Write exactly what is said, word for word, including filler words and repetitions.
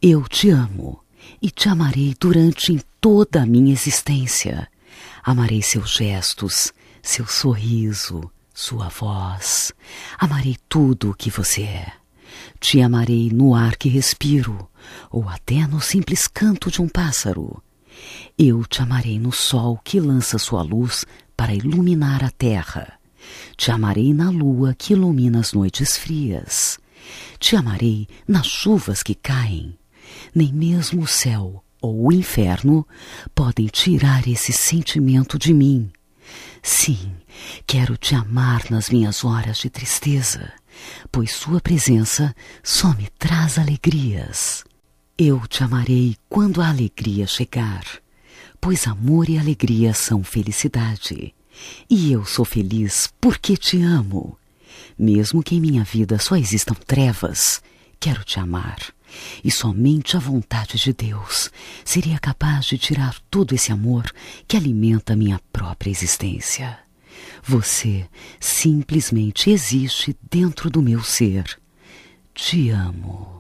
Eu te amo e te amarei durante toda a minha existência. Amarei seus gestos, seu sorriso, sua voz. Amarei tudo o que você é. Te amarei no ar que respiro, ou até no simples canto de um pássaro. Eu te amarei no sol que lança sua luz para iluminar a terra. Te amarei na lua que ilumina as noites frias. Te amarei nas chuvas que caem. Nem mesmo o céu ou o inferno podem tirar esse sentimento de mim. Sim, quero te amar nas minhas horas de tristeza, pois sua presença só me traz alegrias. Eu te amarei quando a alegria chegar, pois amor e alegria são felicidade. E eu sou feliz porque te amo. Mesmo que em minha vida só existam trevas, quero te amar. E somente a vontade de Deus seria capaz de tirar todo esse amor que alimenta a minha própria existência. Você simplesmente existe dentro do meu ser. Te amo.